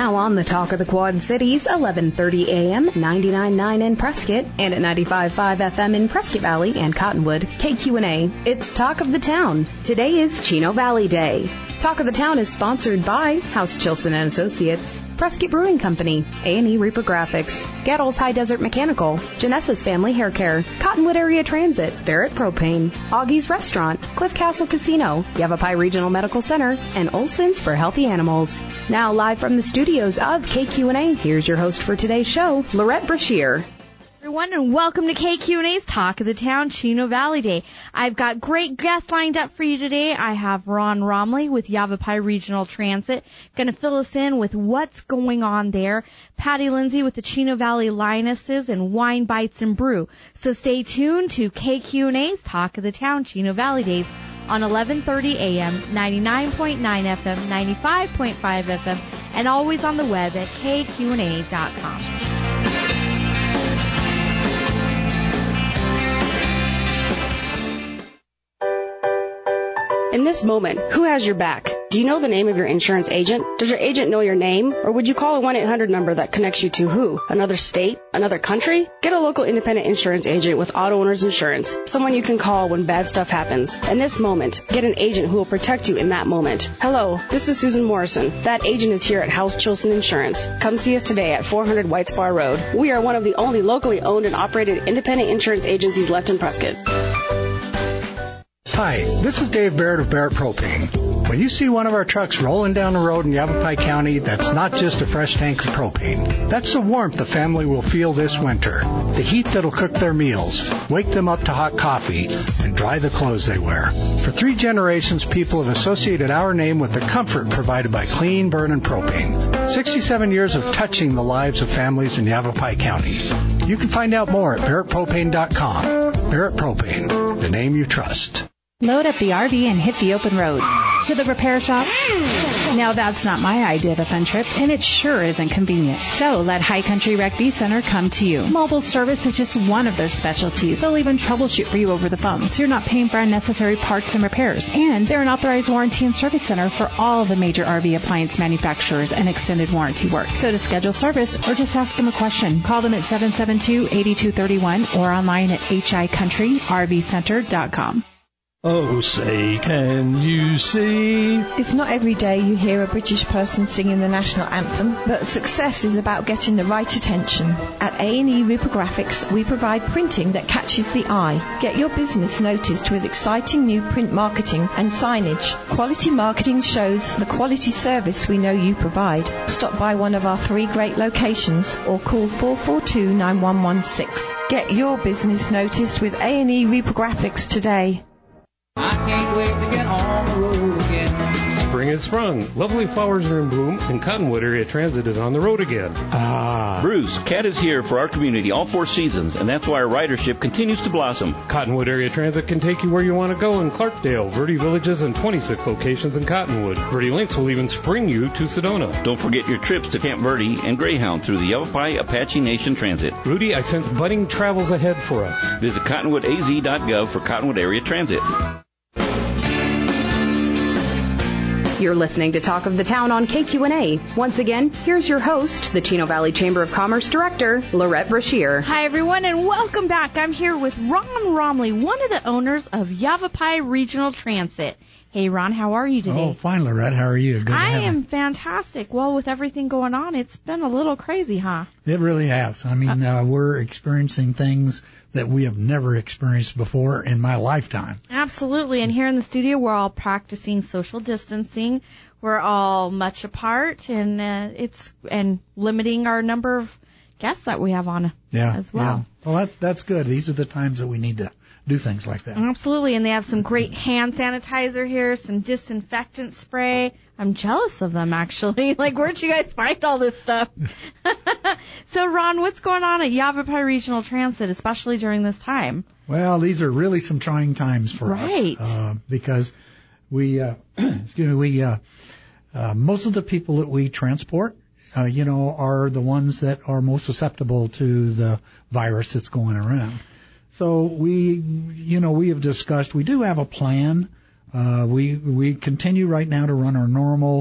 Now on the Talk of the Quad Cities, 11:30 a.m., 99.9 in Prescott, and at 95.5 FM in Prescott Valley and Cottonwood, KQNA. It's Talk of the Town. Today is Chino Valley Day. Talk of the Town is sponsored by House Chilson and Associates, Prescott Brewing Company, A&E Reprographics, Gattles High Desert Mechanical, Janessa's Family Hair Care, Cottonwood Area Transit, Barrett Propane, Augie's Restaurant, Cliff Castle Casino, Yavapai Regional Medical Center, and Olson's for Healthy Animals. Now live from the studios of KQNA, here's your host for today's show, Lorette Brashear. Everyone, and welcome to KQNA's Talk of the Town Chino Valley Day. I've got great guests lined up for you today. I have Ron Romley with Yavapai Regional Transit going to fill us in with what's going on there. Patty Lindsay with the Chino Valley Lionesses and Wine Bites and Brew. So stay tuned to KQNA's Talk of the Town Chino Valley Days on 11:30 a.m., 99.9 FM, 95.5 FM, and always on the web at kqna.com. In this moment, who has your back? Do you know the name of your insurance agent? Does your agent know your name? Or would you call a 1-800 number that connects you to who? Another state? Another country? Get a local independent insurance agent with Auto Owners Insurance. Someone you can call when bad stuff happens. In this moment, get an agent who will protect you in that moment. Hello, this is Susan Morrison. That agent is here at House Chilson Insurance. Come see us today at 400 White Spar Road. We are one of the only locally owned and operated independent insurance agencies left in Prescott. Hi, this is Dave Barrett of Barrett Propane. When you see one of our trucks rolling down the road in Yavapai County, that's not just a fresh tank of propane. That's the warmth the family will feel this winter. The heat that'll cook their meals, wake them up to hot coffee, and dry the clothes they wear. For 3 generations, people have associated our name with the comfort provided by clean, burning propane. 67 years of touching the lives of families in Yavapai County. You can find out more at barrettpropane.com. Barrett Propane, the name you trust. Load up the RV and hit the open road. To the repair shop? Now that's not my idea of a fun trip, and it sure isn't convenient. So let High Country Rec V Center come to you. Mobile service is just one of their specialties. They'll even troubleshoot for you over the phone, so you're not paying for unnecessary parts and repairs. And they're an authorized warranty and service center for all the major RV appliance manufacturers and extended warranty work. So to schedule service or just ask them a question, call them at 772-8231 or online at hicountryrvcenter.com. Oh, say, can you see? It's not every day you hear a British person singing the national anthem, but success is about getting the right attention. At A&E Reprographics, we provide printing that catches the eye. Get your business noticed with exciting new print marketing and signage. Quality marketing shows the quality service we know you provide. Stop by one of our 3 great locations or call 442-9116. Get your business noticed with A&E Reprographics today. I can't wait to get on the road again. Spring has sprung. Lovely flowers are in bloom, and Cottonwood Area Transit is on the road again. Bruce, CAT is here for our community all 4 seasons, and that's why our ridership continues to blossom. Cottonwood Area Transit can take you where you want to go in Clarkdale, Verde Villages, and 26 locations in Cottonwood. Verde Links will even spring you to Sedona. Don't forget your trips to Camp Verde and Greyhound through the Yavapai Apache Nation Transit. Rudy, I sense budding travels ahead for us. Visit cottonwoodaz.gov for Cottonwood Area Transit. You're listening to Talk of the Town on KQNA. Once again, here's your host, the Chino Valley Chamber of Commerce Director, Lorette Brashear. Hi, everyone, and welcome back. I'm here with Ron Romley, one of the owners of Yavapai Regional Transit. Hey, Ron, how are you today? Oh, fine, Lorette. How are you? Good I am fantastic. Well, with everything going on, it's been a little crazy, huh? It really has. I mean, we're experiencing things that we have never experienced before in my lifetime. Absolutely. And here in the studio, we're all practicing social distancing. We're all much apart, and and limiting our number of guests that we have on as well. Yeah. Well, that's good. These are the times that we need to do things like that. Absolutely. And they have some great hand sanitizer here, some disinfectant spray. I'm jealous of them, actually. Like, where'd you guys find all this stuff? So, Ron, what's going on at Yavapai Regional Transit, especially during this time? Well, these are really some trying times for us. Because we, most of the people that we transport, are the ones that are most susceptible to the virus that's going around. So we have discussed, we do have a plan. We continue right now to run our normal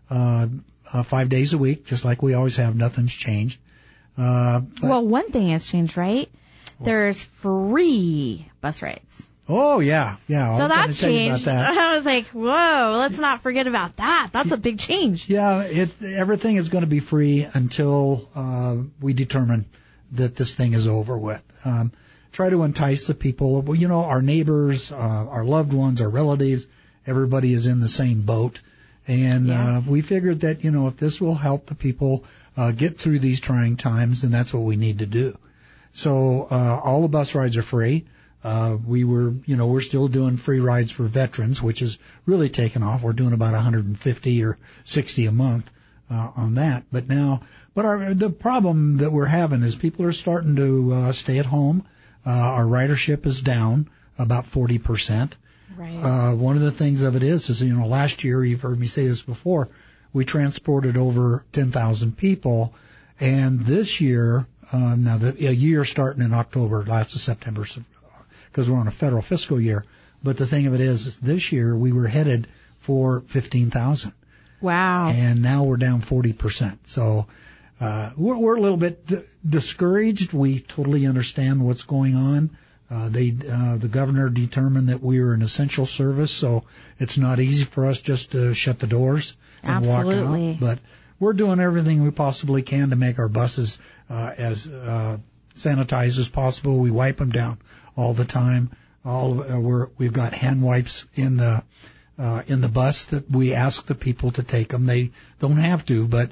5 days a week, just like we always have. Nothing's changed. Well, one thing has changed, right? There's free bus rides. Oh, yeah. So that's changed. That. I was like, whoa, let's not forget about that. That's a big change. Yeah, everything is going to be free until we determine that this thing is over with. Try to entice the people. Well, you know, our neighbors, our loved ones, our relatives, everybody is in the same boat. And we figured that, you know, if this will help the people get through these trying times, then that's what we need to do. So all the bus rides are free. We're still doing free rides for veterans, which is really taken off. We're doing about 150 or 60 a month on that. But the problem that we're having is people are starting to stay at home. Our ridership is down about 40%. Right. One of the things of it is, you know, last year, you've heard me say this before, we transported over 10,000 people. And this year, a year starting in October, last of September, because we're on a federal fiscal year. But the thing of it is, this year we were headed for 15,000. Wow. And now we're down 40%. So we're a little bit discouraged. We totally understand what's going on. The governor determined that we are an essential service, so it's not easy for us just to shut the doors and walk out. But we're doing everything we possibly can to make our buses as sanitized as possible. We wipe them down all the time. We've got hand wipes in the bus that we ask the people to take them. They don't have to, but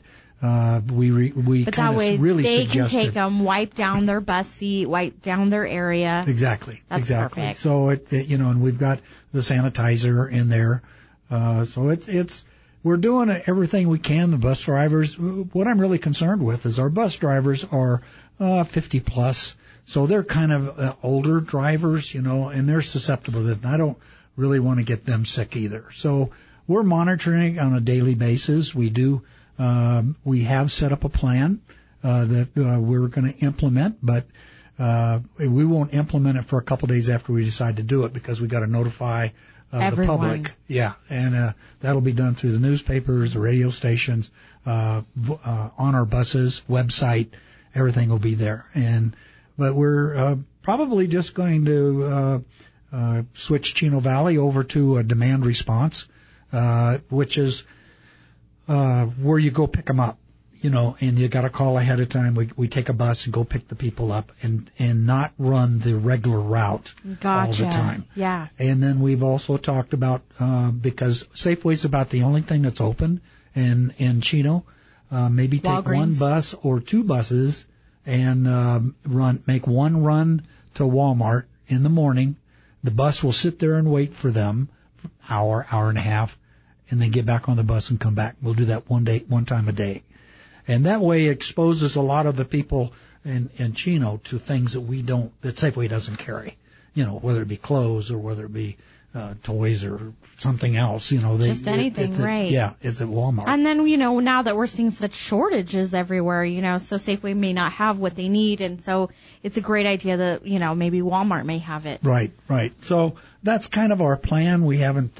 we kind of really they suggest can take them, wipe down their bus seat, wipe down their area. Exactly. That's perfect. So and we've got the sanitizer in there. So we're doing everything we can. The bus drivers. What I'm really concerned with is our bus drivers are 50 plus. So they're kind of older drivers, you know, and they're susceptible to this. And I don't really want to get them sick either. So we're monitoring on a daily basis. We have set up a plan that we're going to implement, but we won't implement it for a couple of days after we decide to do it because we got to notify the public. Yeah, and that'll be done through the newspapers, the radio stations, on our buses, website. Everything will be there. But we're probably just going to switch Chino Valley over to a demand response, which is where you go pick them up, you know, and you got to call ahead of time. We take a bus and go pick the people up and not run the regular route all the time. Yeah. And then we've also talked about because Safeway's about the only thing that's open in Chino. Maybe take Walgreens. one bus or two buses and make one run to Walmart in the morning. The bus will sit there and wait for them for hour and a half, and then get back on the bus and come back. We'll do that one time a day. And that way it exposes a lot of the people in Chino to things that that Safeway doesn't carry. You know, whether it be clothes or whether it be toys or something else, you know. Just anything, right. Yeah, it's at Walmart. And then, you know, now that we're seeing such shortages everywhere, you know, so Safeway may not have what they need, and so it's a great idea that, you know, maybe Walmart may have it. Right. So that's kind of our plan. We haven't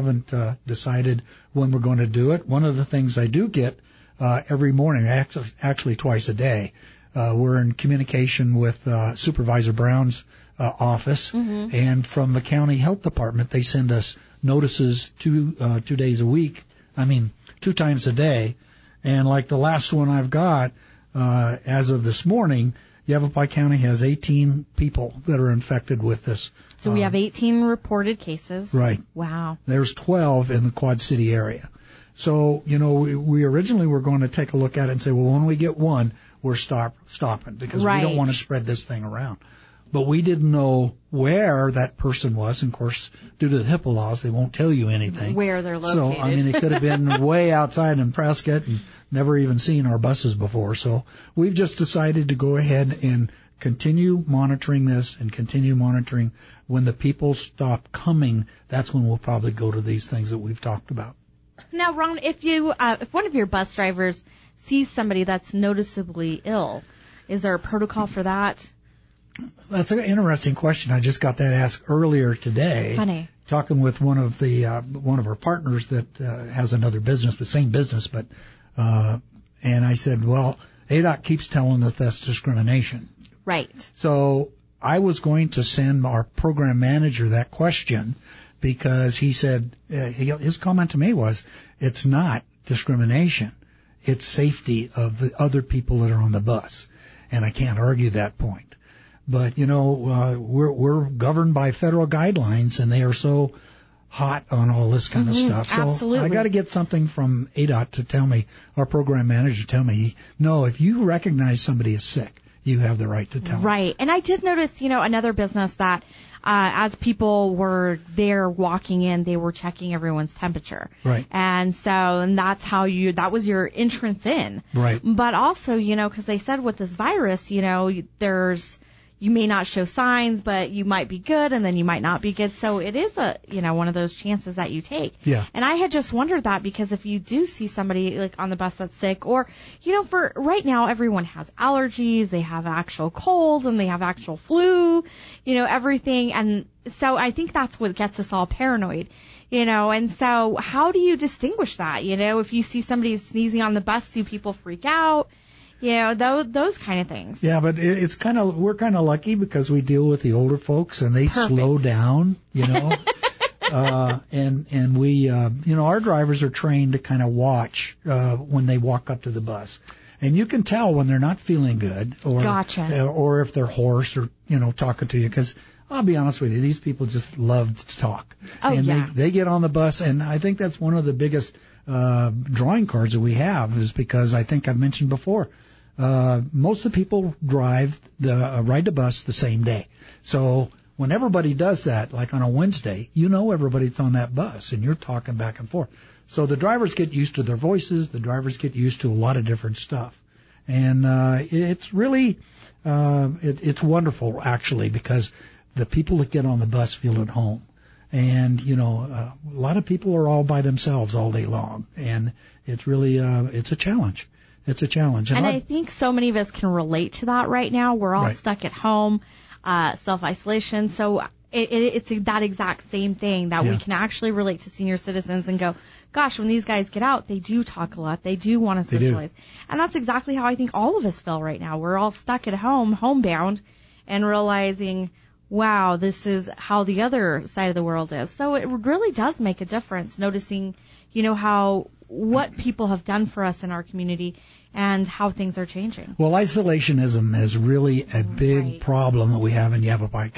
decided when we're going to do it. One of the things I do get every morning, actually twice a day, we're in communication with Supervisor Brown's office, and from the county health department, they send us notices 2 days a week. I mean, 2 times a day. And like the last one I've got, as of this morning, Yavapai County has 18 people that are infected with this. So we have 18 reported cases. Right. Wow. There's 12 in the Quad City area. So, you know, we originally were going to take a look at it and say, well, when we get one, we're stopping because we don't want to spread this thing around. But we didn't know where that person was. And of course, due to the HIPAA laws, they won't tell you anything. Where they're located. So, I mean, it could have been way outside in Prescott and never even seen our buses before. So we've just decided to go ahead and continue monitoring this and continue monitoring. When the people stop coming, that's when we'll probably go to these things that we've talked about. Now, Ron, if one of your bus drivers sees somebody that's noticeably ill, is there a protocol for that? That's an interesting question. I just got that asked earlier today. Funny. talking with one of our partners that has another business, the same business, but and I said, well, ADOT keeps telling us that's discrimination. Right. So I was going to send our program manager that question because he said, his comment to me was, it's not discrimination. It's safety of the other people that are on the bus. And I can't argue that point. But, we're governed by federal guidelines, and they are so hot on all this kind of stuff. So absolutely. I got to get something from ADOT to tell me, our program manager to tell me, no, if you recognize somebody is sick, you have the right to tell them. Right. And I did notice, another business that as people were there walking in, they were checking everyone's temperature. Right. And that's how that was your entrance in. Right. But also, because they said with this virus, you may not show signs, but you might be good and then you might not be good. So it is one of those chances that you take. Yeah. And I had just wondered that because if you do see somebody like on the bus that's sick, or, for right now, everyone has allergies, they have actual colds and they have actual flu, everything. And so I think that's what gets us all paranoid, and so how do you distinguish that? If you see somebody sneezing on the bus, do people freak out? Those kind of things. Yeah, but we're kind of lucky because we deal with the older folks and they slow down, and we, our drivers are trained to kind of watch, when they walk up to the bus. And you can tell when they're not feeling good or if they're hoarse or, talking to you, because I'll be honest with you, these people just love to talk. Oh, and yeah. they get on the bus, and I think that's one of the biggest drawing cards that we have, is because I think I've mentioned before, most of the people ride the bus the same day. So when everybody does that, like on a Wednesday, everybody's on that bus and you're talking back and forth. So the drivers get used to their voices. The drivers get used to a lot of different stuff. And it's really it's wonderful, actually, because the people that get on the bus feel at home. And, a lot of people are all by themselves all day long. And it's really it's a challenge. It's a challenge. And I think so many of us can relate to that right now. We're all stuck at home, self-isolation. So it's that exact same thing that we can actually relate to senior citizens and go, gosh, when these guys get out, they do talk a lot. They do want to socialize. And that's exactly how I think all of us feel right now. We're all stuck at home, homebound, and realizing, wow, this is how the other side of the world is. So it really does make a difference, noticing, what people have done for us in our community and how things are changing. Well, isolationism is really a big problem that we have in Yavapai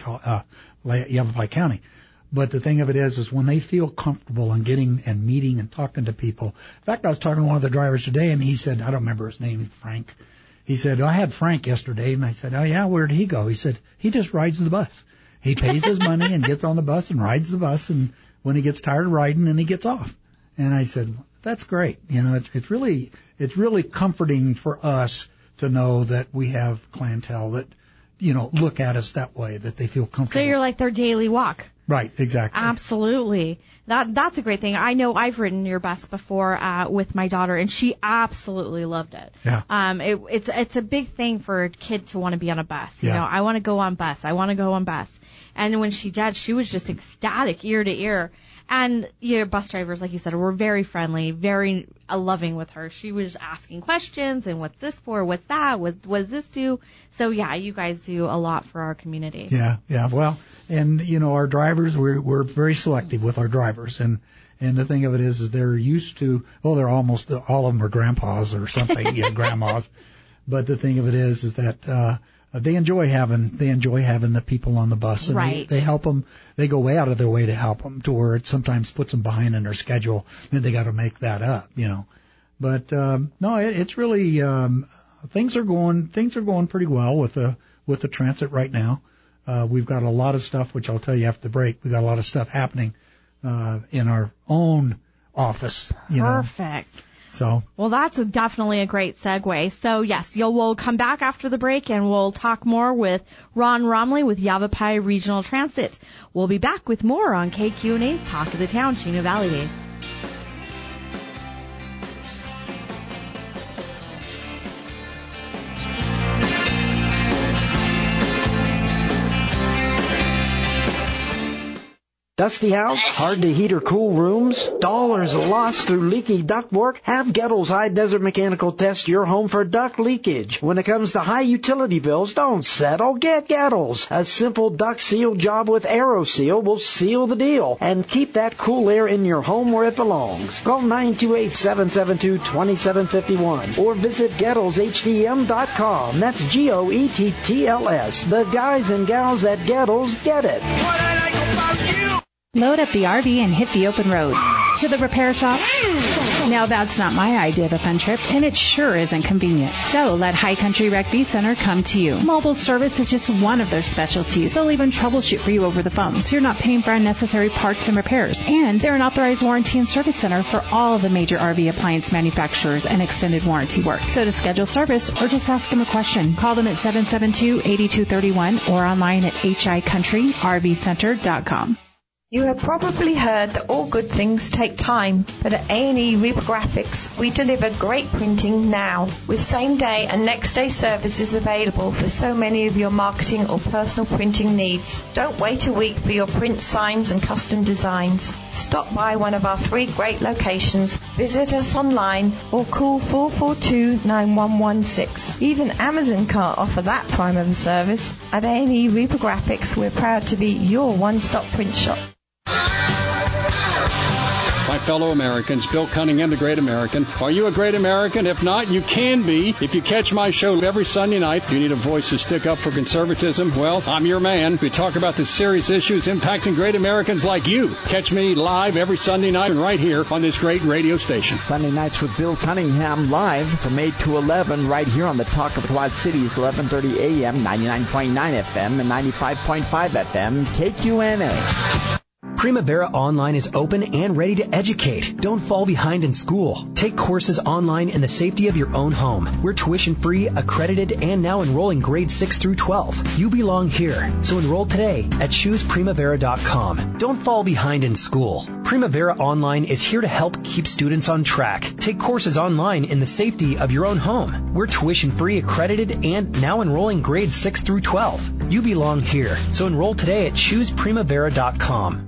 County. But the thing of it is when they feel comfortable in getting and meeting and talking to people. In fact, I was talking to one of the drivers today, and he said, I don't remember his name, Frank. He said, I had Frank yesterday, and I said, oh, yeah, where did he go? He said, he just rides the bus. He pays his money and gets on the bus and rides the bus, and when he gets tired of riding, then he gets off. And I said, that's great. It's really comforting for us to know that we have clientele that, look at us that way, that they feel comfortable. So you're like their daily walk. Right, exactly. Absolutely. That's a great thing. I know I've ridden your bus before with my daughter, and she absolutely loved it. Yeah. It's a big thing for a kid to want to be on a bus. I want to go on bus. I want to go on bus. And when she did, she was just ecstatic ear to ear. And bus drivers, like you said, were very friendly, very loving with her. She was asking questions and what's this for? What's that? What does this do? So yeah, you guys do a lot for our community. Yeah. Well, and our drivers, we're very selective with our drivers, and the thing of it is they're used to. They're almost all of them are grandpas or something, grandmas. But the thing of it is that. They enjoy having the people on the bus, and right. they help them. They go way out of their way to help them, to where it sometimes puts them behind in their schedule. Then they got to make that up, But no, it's really things are going pretty well with the transit right now. We've got a lot of stuff, which I'll tell you after the break. We've got a lot of stuff happening in our own office. Perfect. So. Well, that's definitely a great segue. So, yes, we'll come back after the break and we'll talk more with Ron Romley with Yavapai Regional Transit. We'll be back with more on KQNA's Talk of the Town, Chino Valley Days. Dusty house? Hard to heat or cool rooms? Dollars lost through leaky ductwork? Have Gettles High Desert Mechanical test your home for duct leakage. When it comes to high utility bills, don't settle. Get Gettles. A simple duct seal job with AeroSeal will seal the deal and keep that cool air in your home where it belongs. Call 928-772-2751 or visit GettlesHDM.com. That's GOETTLS. The guys and gals at Gettles get it. Load up the RV and hit the open road. To the repair shop? Now that's not my idea of a fun trip, and it sure isn't convenient. So let High Country Rec-V Center come to you. Mobile service is just one of their specialties. They'll even troubleshoot for you over the phone, so you're not paying for unnecessary parts and repairs. And they're an authorized warranty and service center for all of the major RV appliance manufacturers and extended warranty work. So to schedule service or just ask them a question, call them at 772-8231 or online at hicountryrvcenter.com. You have probably heard that all good things take time, but at A&E Reprographics, we deliver great printing now, with same-day and next-day services available for so many of your marketing or personal printing needs. Don't wait a week for your print signs and custom designs. Stop by one of our 3 great locations, visit us online, or call 442-9116. Even Amazon can't offer that prime of a service. At A&E Reprographics, we're proud to be your one-stop print shop. My fellow Americans, Bill Cunningham, the Great American. Are you a great American? If not, you can be. If you catch my show every Sunday night, you need a voice to stick up for conservatism? Well, I'm your man. We talk about the serious issues impacting great Americans like you. Catch me live every Sunday night and right here on this great radio station. Sunday nights with Bill Cunningham live from 8 to 11 right here on the Talk of the Quad Cities, 1130 AM, 99.9 FM, and 95.5 FM, KQNA. Primavera Online is open and ready to educate. Don't fall behind in school. Take courses online in the safety of your own home. We're tuition-free, accredited, and now enrolling grades 6 through 12. You belong here, so enroll today at ChoosePrimavera.com. Don't fall behind in school. Primavera Online is here to help keep students on track. Take courses online in the safety of your own home. We're tuition-free, accredited, and now enrolling grades 6 through 12. You belong here, so enroll today at ChoosePrimavera.com.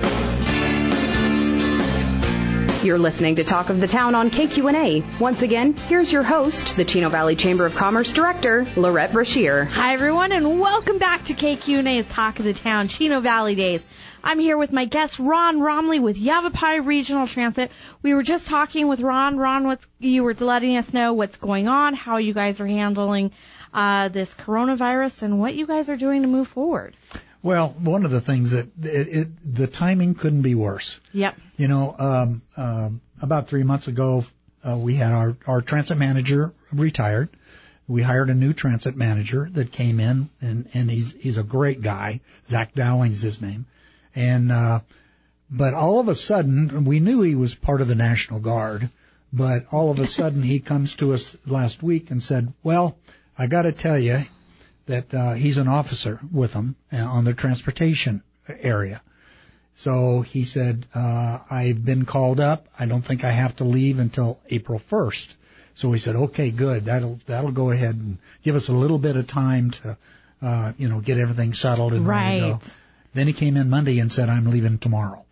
You're listening to Talk of the Town on KQNA. Once again, here's your host, the Chino Valley Chamber of Commerce Director, Lorette Brashear. Hi, everyone, and welcome back to KQNA's Talk of the Town, Chino Valley Days. I'm here with my guest, Ron Romley with Yavapai Regional Transit. We were just talking with Ron. Ron, you were letting us know what's going on, how you guys are handling this coronavirus, and what you guys are doing to move forward. Well, one of the things that the timing couldn't be worse. Yep. You know, about 3 months ago, we had our transit manager retired. We hired a new transit manager that came in, and he's a great guy. Zach Dowling's his name. And, but all of a sudden, we knew he was part of the National Guard, but all of a sudden he comes to us last week and said, well, I got to tell you that he's an officer with them on the transportation area. So he said, I've been called up. I don't think I have to leave until April 1st. So we said, okay, good. That'll go ahead and give us a little bit of time to, get everything settled and ready to go. Then he came in Monday and said, I'm leaving tomorrow.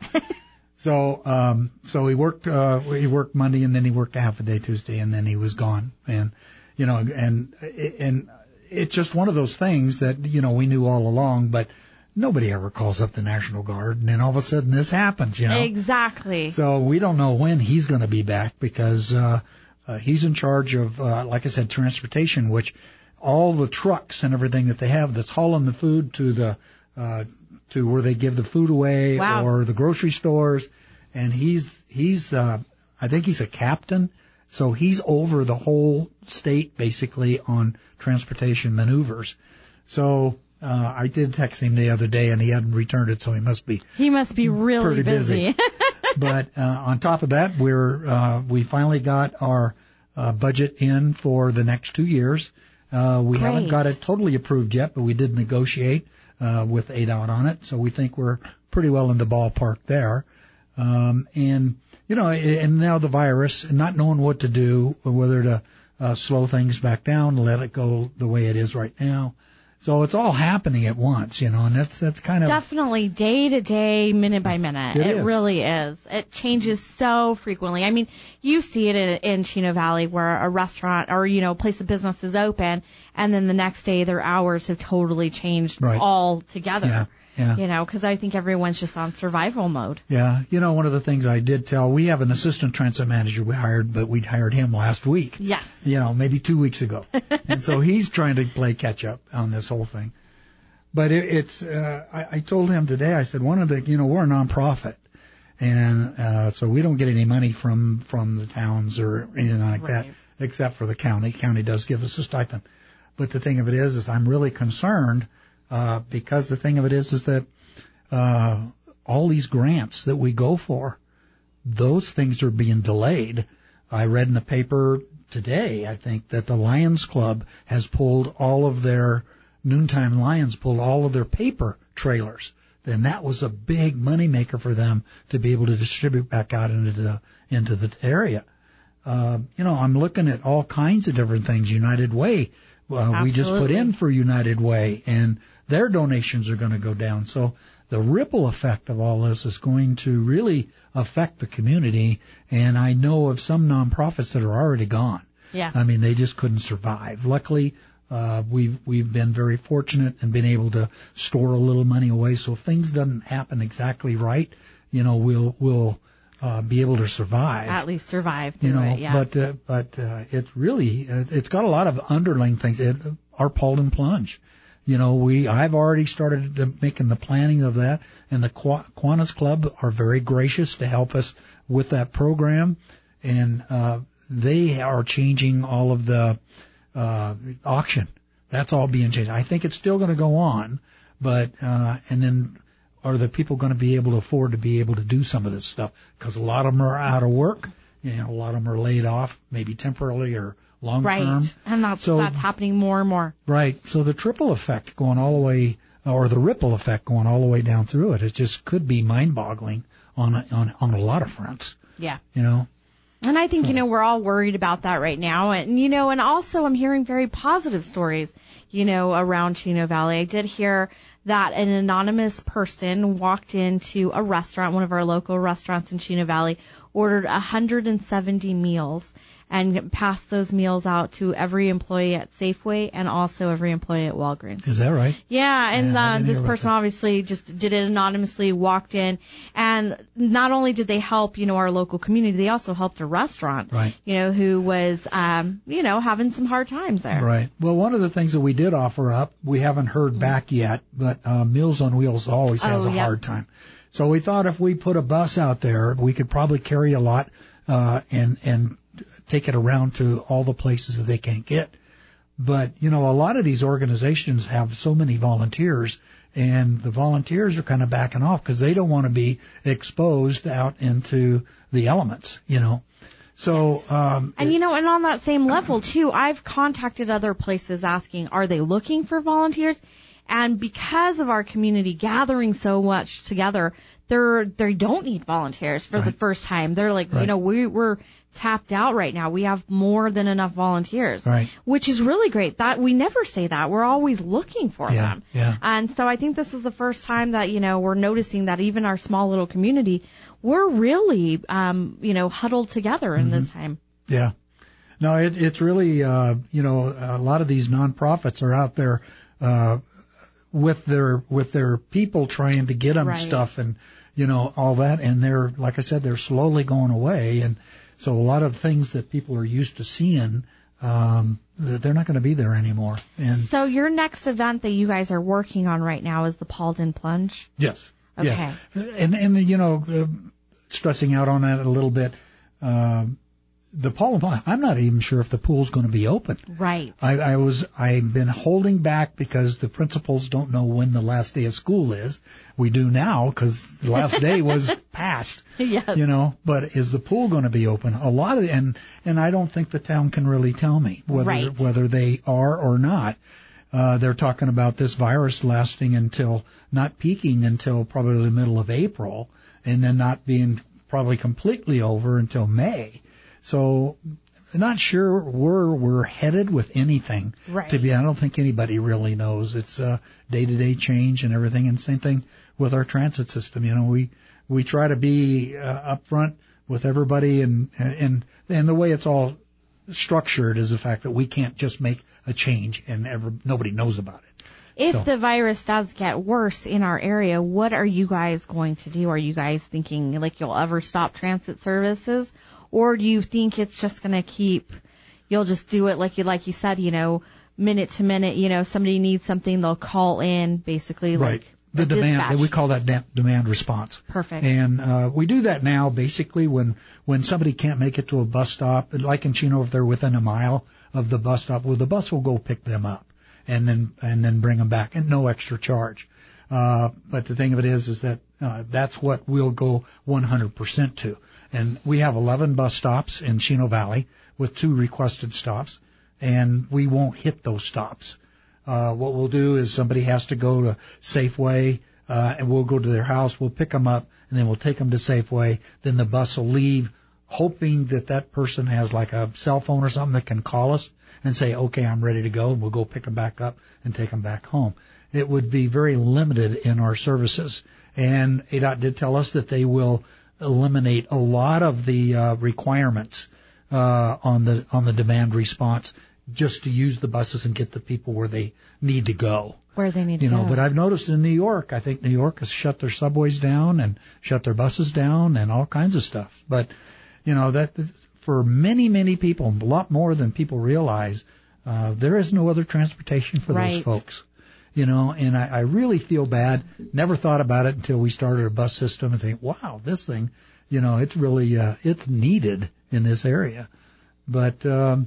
So he worked Monday, and then he worked a half a day Tuesday, and then he was gone. And, and it's just one of those things that, we knew all along, but nobody ever calls up the National Guard, and then all of a sudden this happens, Exactly. So we don't know when he's going to be back because he's in charge of, like I said, transportation, which all the trucks and everything that they have that's hauling the food to to where they give the food away. Wow. Or the grocery stores. And he's I think he's a captain. So he's over the whole state basically on transportation maneuvers. So I did text him the other day, and he hadn't returned it, so he must be really pretty busy. But on top of that, we finally got our budget in for the next 2 years. We haven't got it totally approved yet, but we did negotiate with ADOT on it, so we think we're pretty well in the ballpark there. And now the virus, not knowing what to do, whether to slow things back down, let it go the way it is right now. So it's all happening at once, and that's kind of definitely day to day, minute by minute. It really is. It changes so frequently. I mean, you see it in Chino Valley where a restaurant or place of business is open, and then the next day their hours have totally changed altogether. Yeah. Because I think everyone's just on survival mode. Yeah. One of the things I did tell, we have an assistant transit manager we hired, but we hired him last week. Yes. Maybe 2 weeks ago. And so he's trying to play catch up on this whole thing. But I told him today, I said, we're a nonprofit. And, so we don't get any money from the towns or anything like that, except for the county. County does give us a stipend. But the thing of it is I'm really concerned because the thing of it is that all these grants that we go for, those things are being delayed. I read in the paper today, I think, that the Lions Club has pulled all of their Noontime Lions pulled all of their paper trailers. Then that was a big moneymaker for them to be able to distribute back out into the area. I'm looking at all kinds of different things. United Way. We just put in for United Way, and their donations are going to go down. So the ripple effect of all this is going to really affect the community, and I know of some nonprofits that are already gone. Yeah. I mean, they just couldn't survive. Luckily, we've been very fortunate and been able to store a little money away, so if things doesn't happen exactly right, we'll be able to survive. At least survive through it, yeah. But it's really, it's got a lot of underlying things. Our Paulden Plunge. I've already started making the planning of that, and the Kiwanis Club are very gracious to help us with that program, and they are changing all of the auction. That's all being changed. I think it's still going to go on, but and then are the people going to be able to afford to be able to do some of this stuff? Because a lot of them are out of work. A lot of them are laid off, maybe temporarily or long term. Right, and that's happening more and more. Right. So the triple effect going all the way, or the ripple effect going all the way down through it, it just could be mind-boggling on a lot of fronts. Yeah. And I think, we're all worried about that right now. And, and also I'm hearing very positive stories, around Chino Valley. I did hear that an anonymous person walked into a restaurant, one of our local restaurants in Chino Valley, ordered 170 meals and passed those meals out to every employee at Safeway and also every employee at Walgreens. Is that right? Yeah, and this person obviously just did it anonymously, walked in, and not only did they help, our local community, they also helped a restaurant, right, who was, having some hard times there. Right. Well, one of the things that we did offer up, we haven't heard back yet, but Meals on Wheels always has a hard time. So we thought if we put a bus out there, we could probably carry a lot and take it around to all the places that they can't get. But, a lot of these organizations have so many volunteers, and the volunteers are kind of backing off because they don't want to be exposed out into the elements, So, and and on that same level too, I've contacted other places asking, are they looking for volunteers? And because of our community gathering so much together, they don't need volunteers for the first time. They're like, we're tapped out right now. We have more than enough volunteers, which is really great. That we never say that. We're always looking for them. Yeah. And so I think this is the first time that, we're noticing that even our small little community, we're really, huddled together in this time. Yeah. No, it's really, a lot of these nonprofits are out there, with their people trying to get them stuff and, all that. And they're, like I said, they're slowly going away. And so a lot of things that people are used to seeing, they're not going to be there anymore. And so your next event that you guys are working on right now is the Paulden Plunge? Yes. Okay. Yes. And stressing out on that a little bit, the Paulden, I'm not even sure if the pool's going to be open. Right. I've been holding back because the principals don't know when the last day of school is. We do now because the last day was past. Yes. But is the pool going to be open? A lot of and I don't think the town can really tell me whether they are or not. They're talking about this virus lasting not peaking until probably the middle of April, and then not being probably completely over until May. So not sure where we're headed with anything. Right. I don't think anybody really knows. It's day-to-day change and everything, and same thing with our transit system. We try to be upfront with everybody, and the way it's all structured is the fact that we can't just make a change and nobody knows about it. If the virus does get worse in our area, what are you guys going to do? Are you guys thinking like you'll ever stop transit services? Or do you think it's just going to you'll just do it like you said, minute to minute, somebody needs something, they'll call in basically right. like the demand, dispatch. we call that demand response. Perfect. And we do that now basically when somebody can't make it to a bus stop, like in Chino, if they're within a mile of the bus stop, well, the bus will go pick them up and then bring them back at no extra charge. But the thing of it is that that's what we'll go 100% to. And we have 11 bus stops in Chino Valley with 2 requested stops, and we won't hit those stops. What we'll do is somebody has to go to Safeway, and we'll go to their house, we'll pick them up, and then we'll take them to Safeway. Then the bus will leave, hoping that person has like a cell phone or something that can call us and say, okay, I'm ready to go, and we'll go pick them back up and take them back home. It would be very limited in our services. And ADOT did tell us that they will eliminate a lot of the requirements on the demand response just to use the buses and get the people where they need to go. Where they need to go. But I've noticed in New York, I think New York has shut their subways down and shut their buses down and all kinds of stuff. But, that for many, many people, a lot more than people realize, there is no other transportation for those folks. And I really feel bad. Never thought about it until we started a bus system and think, wow, this thing, it's really, it's needed in this area. But,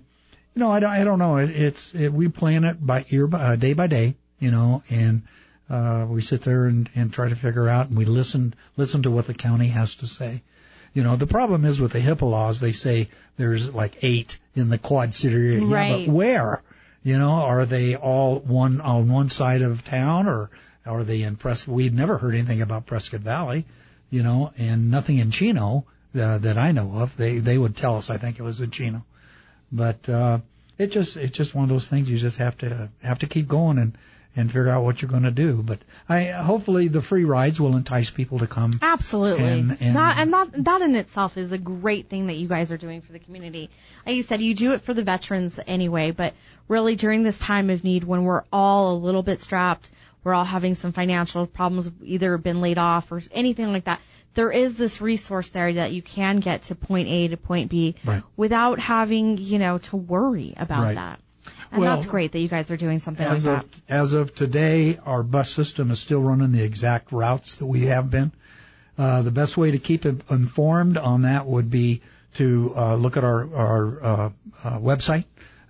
I don't know. We plan it by ear, day by day, and, we sit there and try to figure out, and we listen to what the county has to say. The problem is with the HIPAA laws, they say there's like 8 in the Quad City area. Right. Yeah, but where? Are they all on one side of town, or are they in Prescott? We've never heard anything about Prescott Valley, and nothing in Chino that I know of. They would tell us. I think it was in Chino, but it's just one of those things. You just have to keep going and figure out what you're going to do. But hopefully the free rides will entice people to come. Absolutely. And that in itself is a great thing that you guys are doing for the community. Like you said, you do it for the veterans anyway, but really during this time of need when we're all a little bit strapped, we're all having some financial problems, either been laid off or anything like that, there is this resource there that you can get to point A to point B without having, to worry about that. And that's great that you guys are doing something like that. As of today, our bus system is still running the exact routes that we have been. The best way to keep informed on that would be to look at our website,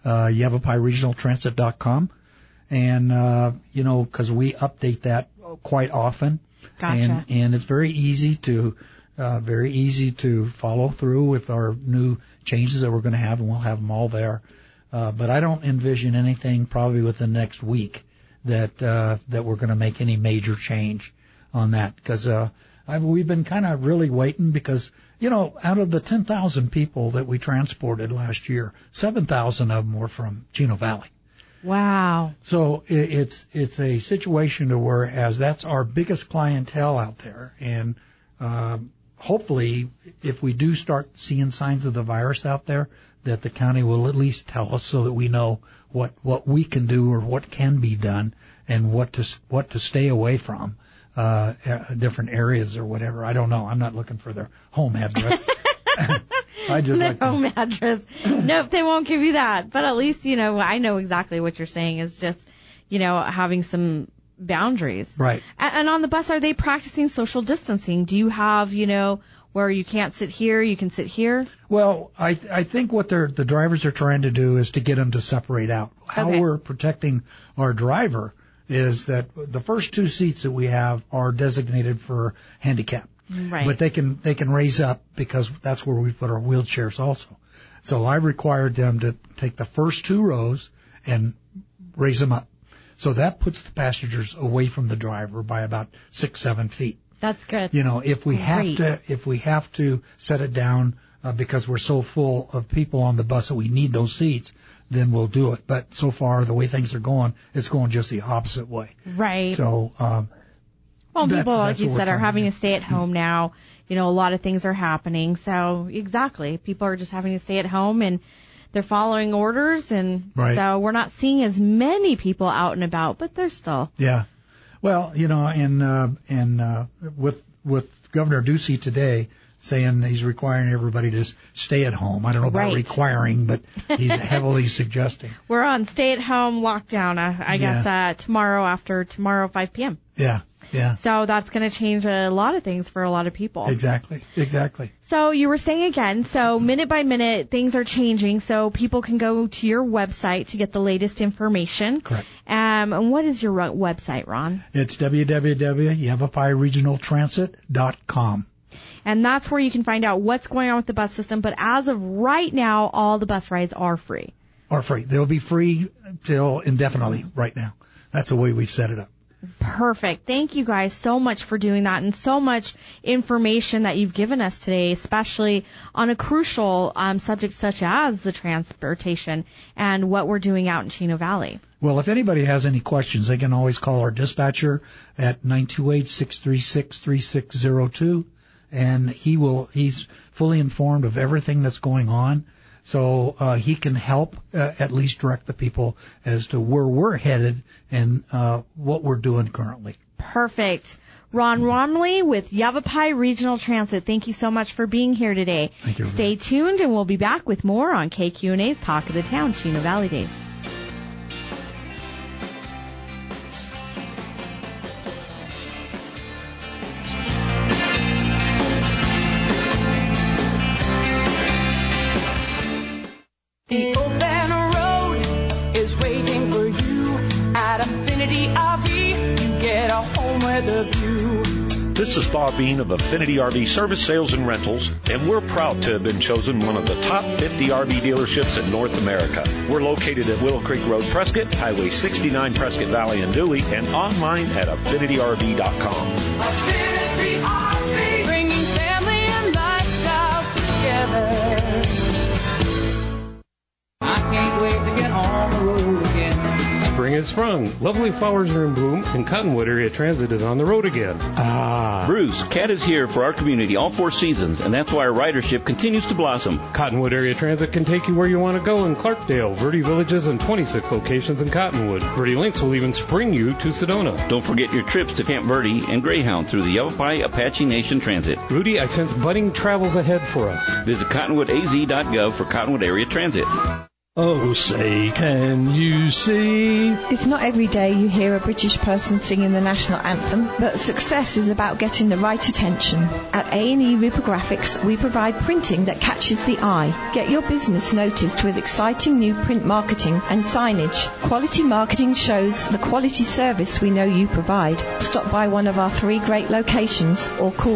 YavaPaiRegionalTransit.com, and because we update that quite often. Gotcha. And it's very easy to follow through with our new changes that we're going to have, and we'll have them all there. But I don't envision anything probably within the next week that we're going to make any major change on that, because we've been kind of really waiting because, out of the 10,000 people that we transported last year, 7,000 of them were from Chino Valley. Wow. So it's a situation to where as that's our biggest clientele out there, and hopefully if we do start seeing signs of the virus out there, that the county will at least tell us so that we know what we can do or what can be done and what to stay away from, different areas or whatever. I don't know. I'm not looking for their home address. Home address. Nope, they won't give you that. But at least, I know exactly what you're saying is just, having some boundaries. Right. And on the bus, are they practicing social distancing? Do you have, where you can't sit here, you can sit here? Well, I think what the drivers are trying to do is to get them to separate out. How we're protecting our driver is that the first 2 seats that we have are designated for handicap. Right. But they can raise up because that's where we put our wheelchairs also. So I required them to take the first 2 rows and raise them up. So that puts the passengers away from the driver by about 6-7 feet. That's good. If we have to set it down because we're so full of people on the bus that we need those seats, then we'll do it. But so far, the way things are going, it's going just the opposite way. Right. So, well, people, like you said, are having to stay at home now. You know, a lot of things are happening. So, exactly. People are just having to stay at home, and they're following orders. And so we're not seeing as many people out and about, but they're still. Yeah. Well, you know, and with Governor Ducey today saying he's requiring everybody to stay at home. I don't know about requiring, but he's heavily suggesting. We're on stay-at-home lockdown, I guess, tomorrow, 5 p.m. Yeah. So that's going to change a lot of things for a lot of people. Exactly. So you were saying again, so minute by minute, things are changing, so people can go to your website to get the latest information. Correct. And what is your website, Ron? It's www.yavapai.regionaltransit.com. And that's where you can find out what's going on with the bus system. But as of right now, all the bus rides are free. They'll be free till indefinitely right now. That's the way we've set it up. Perfect. Thank you guys so much for doing that, and so much information that you've given us today, especially on a crucial subject such as the transportation and what we're doing out in Chino Valley. Well, if anybody has any questions, they can always call our dispatcher at 928-636-3602. And he's fully informed of everything that's going on. So, he can help, at least direct the people as to where we're headed and, what we're doing currently. Perfect. Ron Romley with Yavapai Regional Transit. Thank you so much for being here today. Thank you. Stay tuned, and we'll be back with more on KQNA's Talk of the Town, Chino Valley Days. The open road is waiting for you at Affinity RV. You get a home with a view. This is Bob Bean of Affinity RV Service, Sales, and Rentals, and we're proud to have been chosen one of the top 50 RV dealerships in North America. We're located at Willow Creek Road, Prescott, Highway 69, Prescott Valley, and Dewey, and online at AffinityRV.com. Affinity RV, bringing family and lifestyles together. I can't wait to get on the road again. Spring has sprung. Lovely flowers are in bloom, and Cottonwood Area Transit is on the road again. Bruce, CAT is here for our community all 4 seasons, and that's why our ridership continues to blossom. Cottonwood Area Transit can take you where you want to go in Clarkdale, Verde Villages, and 26 locations in Cottonwood. Verde Links will even spring you to Sedona. Don't forget your trips to Camp Verde and Greyhound through the Yavapai Apache Nation Transit. Rudy, I sense budding travels ahead for us. Visit cottonwoodaz.gov for Cottonwood Area Transit. Oh, say, can you see? It's not every day you hear a British person singing the national anthem, but success is about getting the right attention. At A&E Reprographics, we provide printing that catches the eye. Get your business noticed with exciting new print marketing and signage. Quality marketing shows the quality service we know you provide. Stop by one of our 3 great locations or call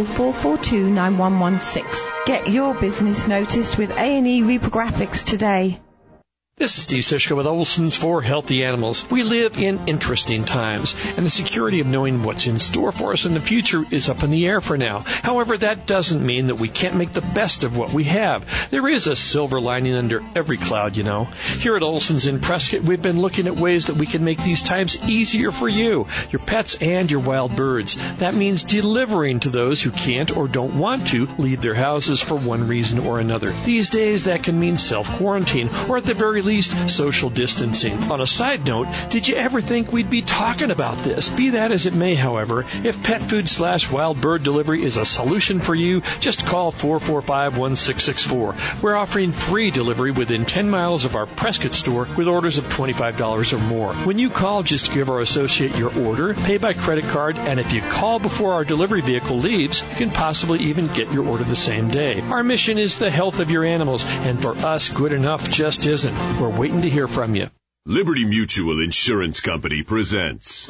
442-9116. Get your business noticed with A&E Reprographics today. This is Steve Sishka with Olson's for Healthy Animals. We live in interesting times, and the security of knowing what's in store for us in the future is up in the air for now. However, that doesn't mean that we can't make the best of what we have. There is a silver lining under every cloud, you know. Here at Olson's in Prescott, we've been looking at ways that we can make these times easier for you, your pets, and your wild birds. That means delivering to those who can't or don't want to leave their houses for one reason or another. These days, that can mean self-quarantine, or at the very least, social distancing. On a side note, did you ever think we'd be talking about this? Be that as it may, however, if pet food/wild bird delivery is a solution for you, just call 445-1664. We're offering free delivery within 10 miles of our Prescott store with orders of $25 or more. When you call, just give our associate your order, pay by credit card, and if you call before our delivery vehicle leaves, you can possibly even get your order the same day. Our mission is the health of your animals, and for us, good enough just isn't. We're waiting to hear from you. Liberty Mutual Insurance Company presents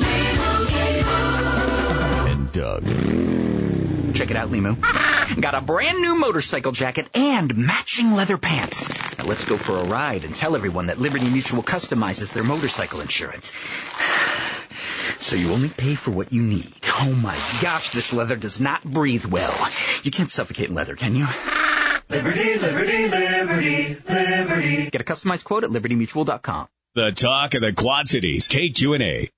and Doug. Check it out, Limu. Got a brand new motorcycle jacket and matching leather pants. Now let's go for a ride and tell everyone that Liberty Mutual customizes their motorcycle insurance. So you only pay for what you need. Oh my gosh, this leather does not breathe well. You can't suffocate in leather, can you? Liberty, liberty, liberty, liberty. Get a customized quote at libertymutual.com. The talk of the Quad Cities, KQNA.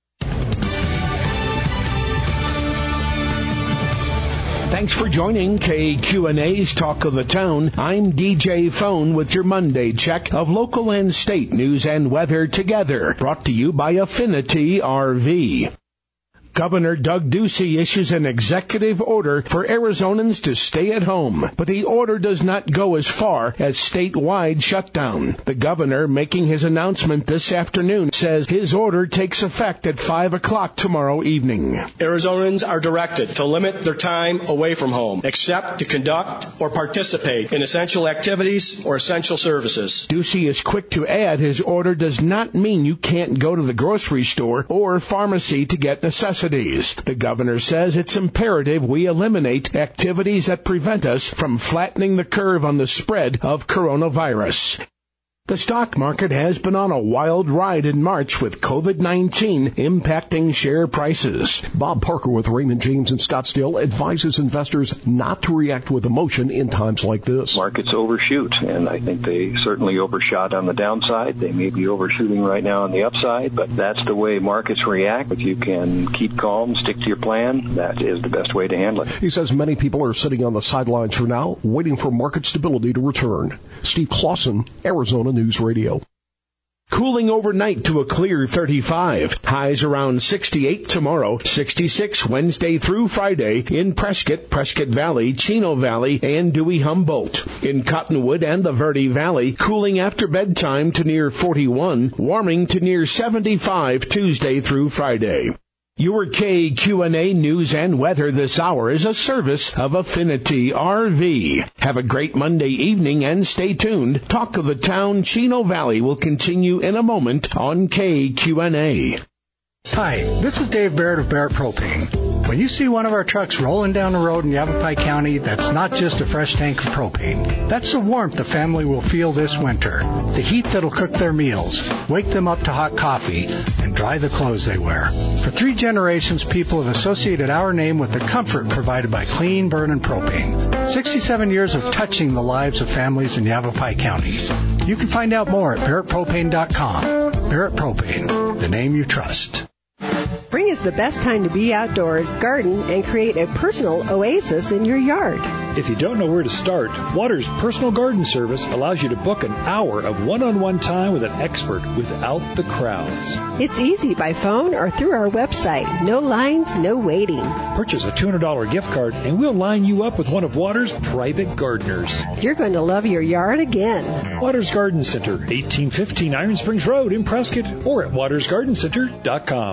Thanks for joining KQNA's Talk of the Town. I'm DJ Phone with your Monday check of local and state news and weather together. Brought to you by Affinity RV. Governor Doug Ducey issues an executive order for Arizonans to stay at home, but the order does not go as far as statewide shutdown. The governor, making his announcement this afternoon, says his order takes effect at 5 o'clock tomorrow evening. Arizonans are directed to limit their time away from home, except to conduct or participate in essential activities or essential services. Ducey is quick to add his order does not mean you can't go to the grocery store or pharmacy to get necessities. The governor says it's imperative we eliminate activities that prevent us from flattening the curve on the spread of coronavirus. The stock market has been on a wild ride in March with COVID-19 impacting share prices. Bob Parker with Raymond James in Scottsdale advises investors not to react with emotion in times like this. Markets overshoot, and I think they certainly overshot on the downside. They may be overshooting right now on the upside, but that's the way markets react. If you can keep calm, stick to your plan, that is the best way to handle it. He says many people are sitting on the sidelines for now, waiting for market stability to return. Steve Clausen, Arizona News Radio. Cooling overnight to a clear 35. Highs around 68 tomorrow, 66 Wednesday through Friday in Prescott, Prescott Valley, Chino Valley, and Dewey-Humboldt. In Cottonwood and the Verde Valley, cooling after bedtime to near 41, warming to near 75 Tuesday through Friday. Your KQNA news and weather this hour is a service of Affinity RV. Have a great Monday evening and stay tuned. Talk of the Town, Chino Valley will continue in a moment on KQNA. Hi, this is Dave Barrett of Barrett Propane. When you see one of our trucks rolling down the road in Yavapai County, that's not just a fresh tank of propane. That's the warmth the family will feel this winter. The heat that'll cook their meals, wake them up to hot coffee, and dry the clothes they wear. For 3 generations, people have associated our name with the comfort provided by clean burning propane. 67 years of touching the lives of families in Yavapai County. You can find out more at BarrettPropane.com. Barrett Propane, the name you trust. Spring is the best time to be outdoors, garden, and create a personal oasis in your yard. If you don't know where to start, Water's Personal Garden Service allows you to book an hour of one-on-one time with an expert without the crowds. It's easy by phone or through our website. No lines, no waiting. Purchase a $200 gift card and we'll line you up with one of Water's private gardeners. You're going to love your yard again. Water's Garden Center, 1815 Iron Springs Road in Prescott, or at watersgardencenter.com.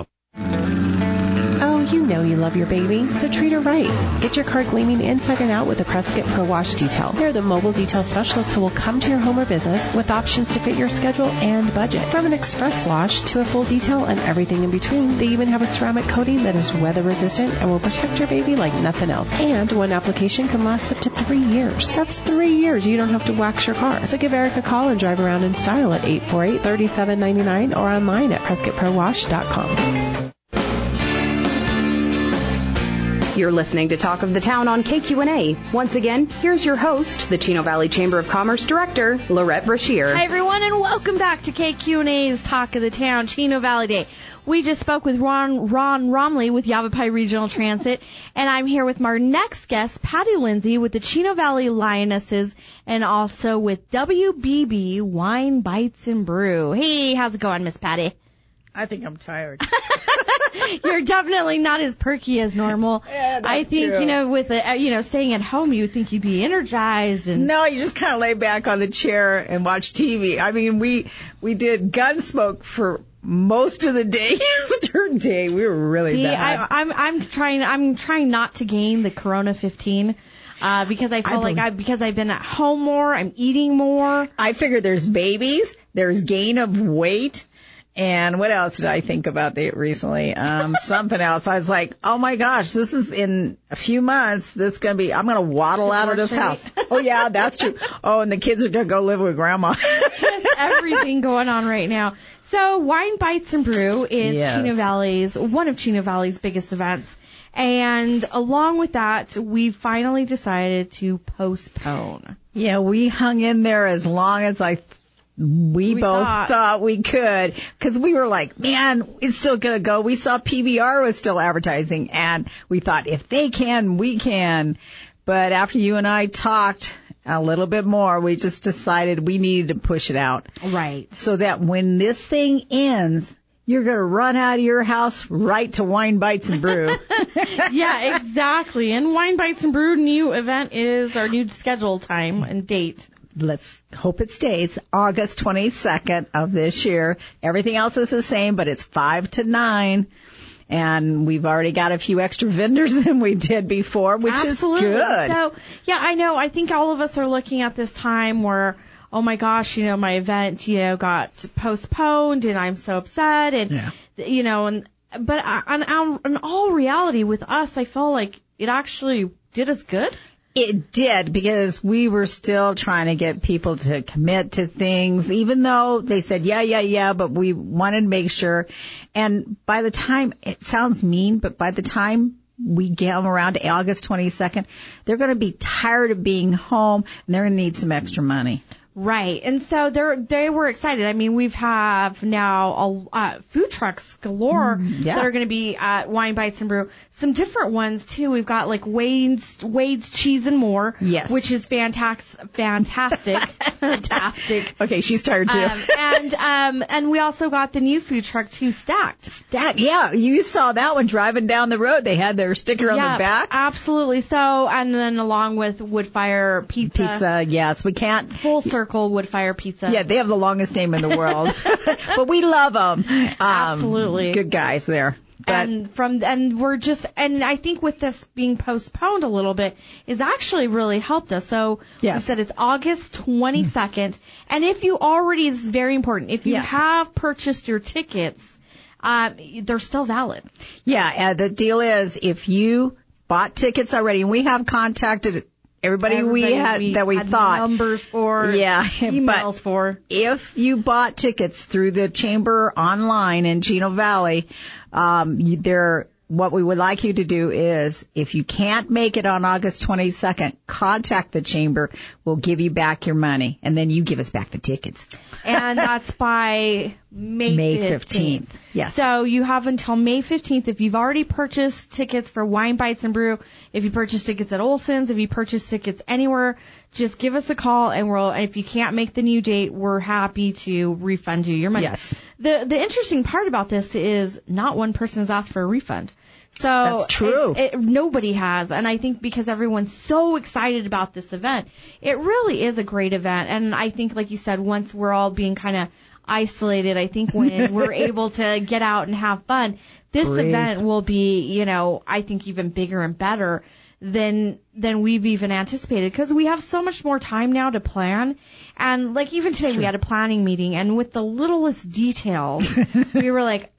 Oh, you know you love your baby, so treat her right. Get your car gleaming inside and out with the Prescott Pro Wash Detail. They're the mobile detail specialists who will come to your home or business with options to fit your schedule and budget. From an express wash to a full detail and everything in between, they even have a ceramic coating that is weather resistant and will protect your baby like nothing else. And one application can last up to 3 years. That's 3 years you don't have to wax your car. So give Eric a call and drive around in style at 848-3799 or online at PrescottProWash.com. You're listening to Talk of the Town on KQNA. Once again, here's your host, the Chino Valley Chamber of Commerce Director, Lorette Brashear. Hi, everyone, and welcome back to KQNA's Talk of the Town, Chino Valley Day. We just spoke with Ron Romley with Yavapai Regional Transit, and I'm here with our next guest, Patty Lindsay with the Chino Valley Lionesses, and also with WBB Wine Bites and Brew. Hey, how's it going, Miss Patty? I think I'm tired. You're definitely not as perky as normal. Yeah, that's I think, true. with the, staying at home, you would think you'd be energized. And No, you just kind of lay back on the chair and watch TV. I mean, we did Gunsmoke for most of the day yesterday. We were really bad. I'm trying not to gain the Corona 15. Because I feel because I've been at home more, I'm eating more. I figure there's babies, there's gain of weight. And what else did I think about recently? Something else. I was like, oh my gosh, this is in a few months. I'm going to waddle out of this house. Oh yeah, that's true. Oh, and the kids are going to go live with grandma. Just everything going on right now. So Wine Bites and Brew is one of Chino Valley's biggest events. And along with that, we finally decided to postpone. Yeah, we hung in there as long as we both thought we could, because we were like, man, it's still going to go. We saw PBR was still advertising, and we thought, if they can, we can. But after you and I talked a little bit more, we just decided we needed to push it out. Right. So that when this thing ends, you're going to run out of your house right to Wine Bites and Brew. Yeah, exactly. And Wine Bites and Brew new event is our new schedule time and date. Let's hope it stays August 22nd of this year. Everything else is the same, but it's 5 to 9. And we've already got a few extra vendors than we did before, which Absolutely. is good. So, yeah, I know. I think all of us are looking at this time where, oh my gosh, my event, got postponed and I'm so upset. And, but in all reality with us, I felt like it actually did us good. It did, because we were still trying to get people to commit to things, even though they said, yeah, but we wanted to make sure. And by the time, it sounds mean, but by the time we get them around to August 22nd, they're going to be tired of being home and they're going to need some extra money. Right. And so they were excited. I mean, we have now food trucks galore that are going to be at Wine Bites and Brew. Some different ones too. We've got like Wade's Cheese and More. Yes. Which is fantastic. Fantastic. Okay, she's tired too. And we also got the new food truck too, Stacked. Yeah, you saw that one driving down the road. They had their sticker on the back. Absolutely. So, and then along with Woodfire Pizza. Yes, we can't. Full circle Woodfire Pizza. Yeah, they have the longest name in the world. But we love them. Absolutely. Good guys there. And I think with this being postponed a little bit is actually really helped us. So we said it's August 22nd. And if you already, this is very important, if you have purchased your tickets, they're still valid. Yeah, the deal is if you bought tickets already, and we have contacted everybody we had thought numbers for, emails for. If you bought tickets through the chamber online in Chino Valley, what we would like you to do is, if you can't make it on August 22nd, contact the chamber. We'll give you back your money, and then you give us back the tickets. And that's by May 15th. Yes. So you have until May 15th. If you've already purchased tickets for Wine Bites and Brew, if you purchased tickets at Olson's, if you purchased tickets anywhere, just give us a call, and if you can't make the new date, we're happy to refund you your money. Yes. The interesting part about this is not one person has asked for a refund. So that's true. Nobody has. And I think because everyone's so excited about this event, it really is a great event. And I think, like you said, once we're all being kind of isolated, I think when we're able to get out and have fun, this event will be, I think even bigger and better than we've even anticipated, because we have so much more time now to plan. And like even today we had a planning meeting, and with the littlest details, we were like,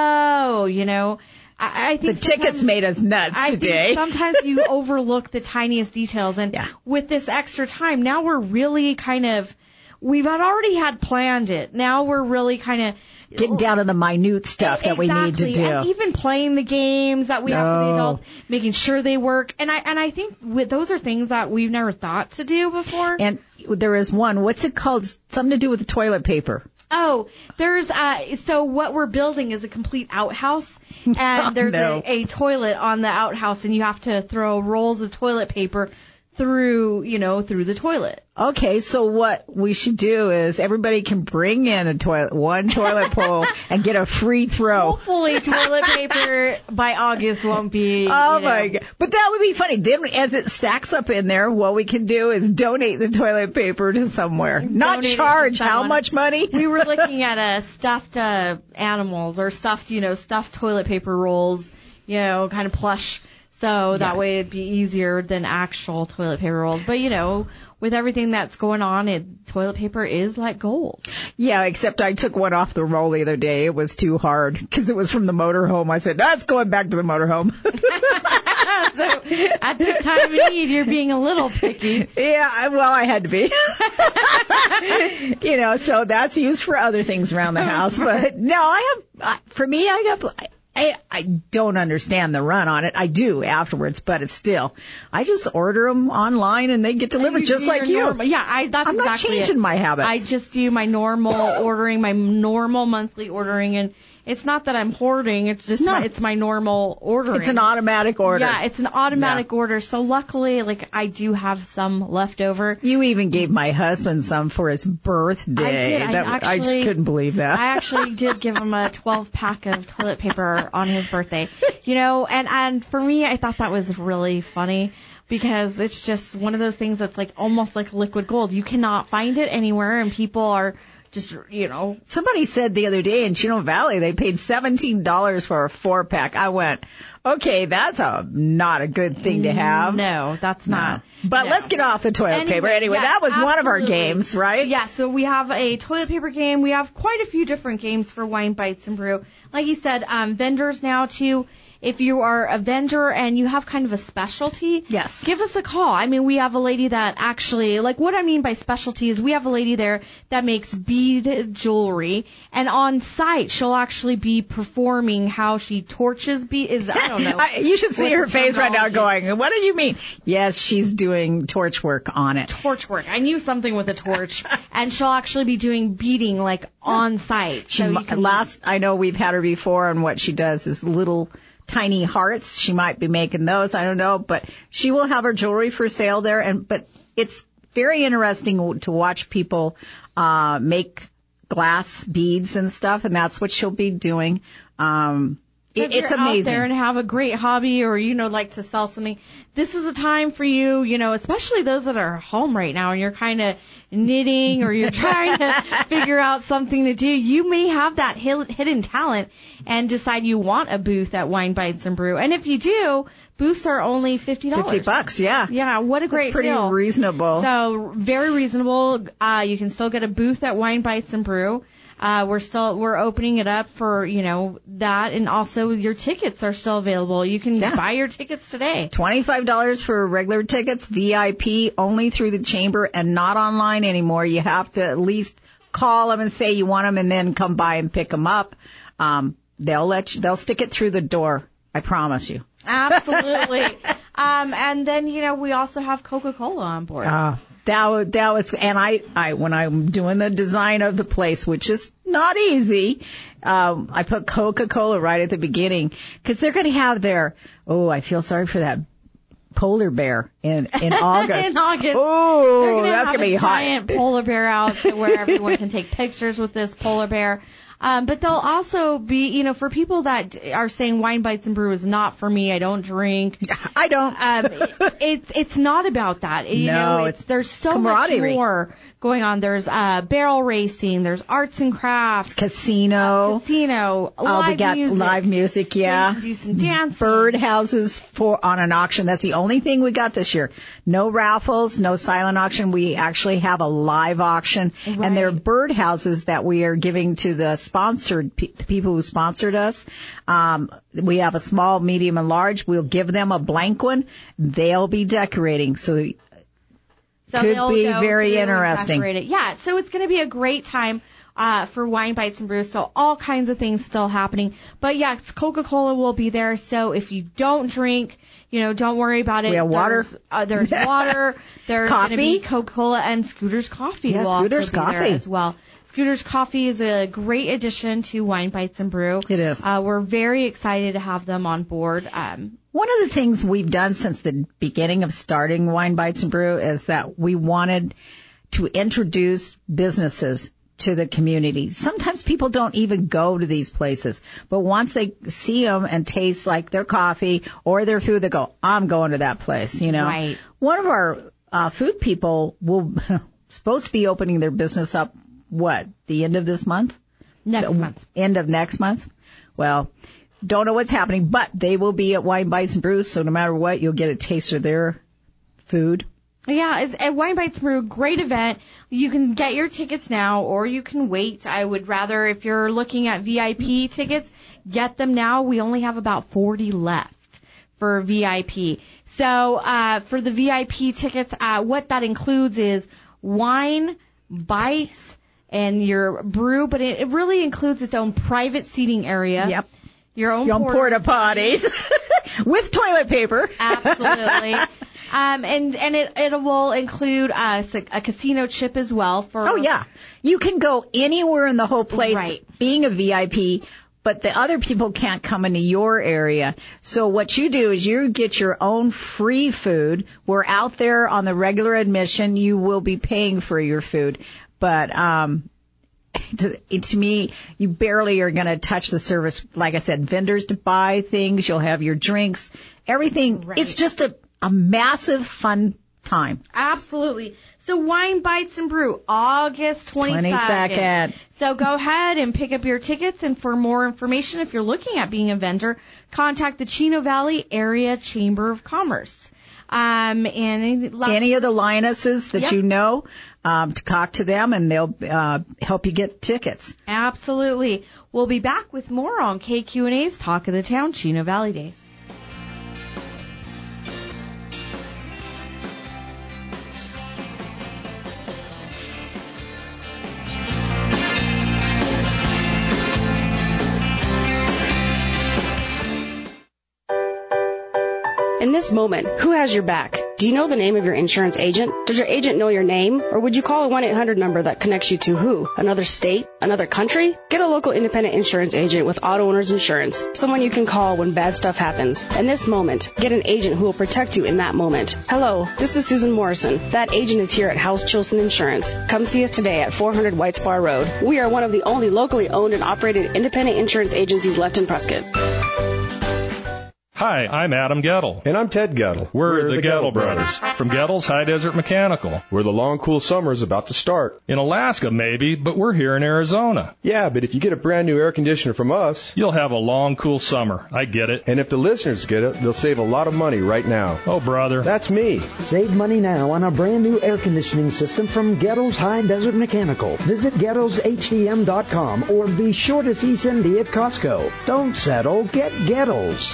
I think the tickets made us nuts today. I think sometimes you overlook the tiniest details, and with this extra time, now we're really we've already had planned it. Now we're really kind of getting down to the minute stuff that we need to do. And even playing the games that we have for the adults, making sure they work. And I think those are things that we've never thought to do before. And there is one, what's it called? Something to do with the toilet paper. Oh, there's, so what we're building is a complete outhouse, and there's a toilet on the outhouse, and you have to throw rolls of toilet paper through the toilet. Okay, so what we should do is everybody can bring in one toilet pole and get a free throw. Hopefully toilet paper by August won't be. Oh my God. But that would be funny. Then as it stacks up in there, what we can do is donate the toilet paper to somewhere. Not charge how much money? We were looking at stuffed animals or stuffed toilet paper rolls, kind of plush. So that way it'd be easier than actual toilet paper rolls. But, with everything that's going on, toilet paper is like gold. Yeah, except I took one off the roll the other day. It was too hard because it was from the motorhome. I said, that's going back to the motorhome. So at this time of need, you're being a little picky. Yeah, well, I had to be. So that's used for other things around the house. But no, I don't understand the run on it. I do afterwards, but it's still, I just order them online and they get delivered just like you. I'm not changing my habits. I just do my normal ordering, my normal monthly ordering, and it's not that I'm hoarding. It's just it's my normal ordering. It's an automatic order. Yeah, it's an automatic order. So luckily, like, I do have some left over. You even gave my husband some for his birthday. I did. I just couldn't believe that. I actually did give him a 12-pack of toilet paper on his birthday. And for me, I thought that was really funny. Because it's just one of those things that's like almost like liquid gold. You cannot find it anywhere, and people are just, Somebody said the other day in Chino Valley they paid $17 for a 4-pack. I went, okay, that's not a good thing to have. No, that's not. But let's get off the toilet paper. Anyway, that was one of our games, right? Yeah, so we have a toilet paper game. We have quite a few different games for Wine Bites and Brew. Like you said, vendors now too. If you are a vendor and you have kind of a specialty, yes, give us a call. I mean, we have a lady that actually, like, what I mean by specialty is we have a lady there that makes bead jewelry, and on site she'll actually be performing how she torches beads. I don't know. You should see her face right now going, what do you mean? Yes, she's doing torch work on it. Torch work. I knew something with a torch. And she'll actually be doing beading, like, on site. I know we've had her before, and what she does is little tiny hearts. She might be making those. I don't know, but she will have her jewelry for sale there. But it's very interesting to watch people make glass beads and stuff, and that's what she'll be doing. It's amazing. Out there and have a great hobby, or like to sell something, this is a time for you. Especially those that are home right now and you're kind of knitting or you're trying to figure out something to do. You may have that hidden talent and decide you want a booth at Wine Bites and Brew. And if you do, booths are only $50. $50, yeah. Yeah, what a great deal. That's pretty reasonable. So very reasonable. You can still get a booth at Wine Bites and Brew. We're opening it up for, that, and also your tickets are still available. You can buy your tickets today. $25 for regular tickets, VIP only through the chamber and not online anymore. You have to at least call them and say you want them and then come by and pick them up. They'll stick it through the door. I promise you. Absolutely. And then, we also have Coca-Cola on board. That was, and I when I'm doing the design of the place, which is not easy, I put Coca-Cola right at the beginning, because they're going to have I feel sorry for that polar bear in August. In August. Oh, that's going to be hot. Giant polar bear out where everyone can take pictures with this polar bear. But they'll also be, for people that are saying Wine Bites and Brew is not for me, I don't drink. I don't. It's not about that. There's so much more going on. There's barrel racing, there's arts and crafts, casino, live music. Live music, yeah. So you can do some dancing. Bird houses on an auction. That's the only thing we got this year. No raffles, no silent auction. We actually have a live auction, and there are bird houses that we are giving to the people who sponsored us. We have a small, medium, and large. We'll give them a blank one. They'll be decorating. So could be very interesting. Yeah, so it's going to be a great time for Wine Bites and Brew. So all kinds of things still happening. But yes, Coca-Cola will be there. So if you don't drink, don't worry about it. We have water. There's water. There's going to be Coca-Cola, and Scooter's Coffee will also be there as well. Scooter's Coffee is a great addition to Wine Bites and Brew. It is. We're very excited to have them on board. One of the things we've done since the beginning of starting Wine Bites and Brew is that we wanted to introduce businesses to the community. Sometimes people don't even go to these places, but once they see them and taste like their coffee or their food, they go, I'm going to that place, Right. One of our food people will supposed to be opening their business up, the end of this month? Next month. End of next month? Well, don't know what's happening, but they will be at Wine Bites and Brew, so no matter what, you'll get a taste of their food. Yeah, it's at Wine Bites and Brew, great event. You can get your tickets now, or you can wait. I would rather, if you're looking at VIP tickets, get them now. We only have about 40 left for VIP. So, for the VIP tickets, what that includes is wine, bites, and your brew, but it really includes its own private seating area. Yep. Your own porta potties. With toilet paper. Absolutely. And it will include a casino chip as well. Oh, yeah. You can go anywhere in the whole place, right, being a VIP, but the other people can't come into your area. So what you do is you get your own free food. We're out there on the regular admission. You will be paying for your food. But to me, you barely are going to touch the service. Like I said, vendors to buy things. You'll have your drinks, everything. Right. It's just a massive fun time. Absolutely. So Wine Bites and Brew, August 22nd. So go ahead and pick up your tickets. And for more information, if you're looking at being a vendor, contact the Chino Valley Area Chamber of Commerce. Any of the Lionesses that you know, to talk to them, and they'll help you get tickets. Absolutely. We'll be back with more on KQNA's Talk of the Town Chino Valley Days. In this moment, who has your back? Do you know the name of your insurance agent? Does your agent know your name? Or would you call a 1-800 number that connects you to who? Another state? Another country? Get a local independent insurance agent with Auto Owners Insurance. Someone you can call when bad stuff happens. In this moment, get an agent who will protect you in that moment. Hello, this is Susan Morrison. That agent is here at House Chilson Insurance. Come see us today at 400 White Spar Road. We are one of the only locally owned and operated independent insurance agencies left in Prescott. Hi, I'm Adam Gettle. And I'm Ted Gettle. We're the Gettle Brothers from Gettle's High Desert Mechanical. Where the long, cool summer is about to start. In Alaska, maybe, but we're here in Arizona. Yeah, but if you get a brand new air conditioner from us, you'll have a long, cool summer. I get it. And if the listeners get it, they'll save a lot of money right now. Oh, brother. That's me. Save money now on a brand new air conditioning system from Gettle's High Desert Mechanical. Visit Gettle'sHDM.com or be sure to see Cindy at Costco. Don't settle. Get Gettle's.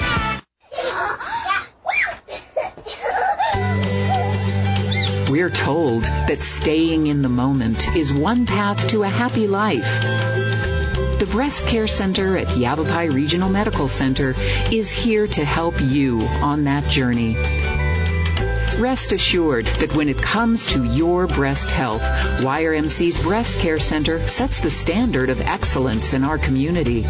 We're told that staying in the moment is one path to a happy life. The Breast Care Center at Yavapai Regional Medical Center is here to help you on that journey. Rest assured that when it comes to your breast health, YRMC's Breast Care Center sets the standard of excellence in our community.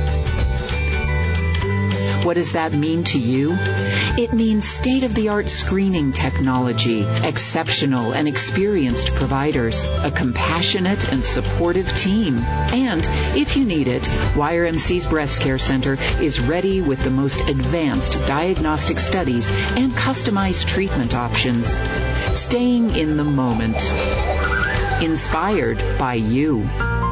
What does that mean to you? It means state-of-the-art screening technology, exceptional and experienced providers, a compassionate and supportive team. And, if you need it, YRMC's Breast Care Center is ready with the most advanced diagnostic studies and customized treatment options. Staying in the moment. Inspired by you.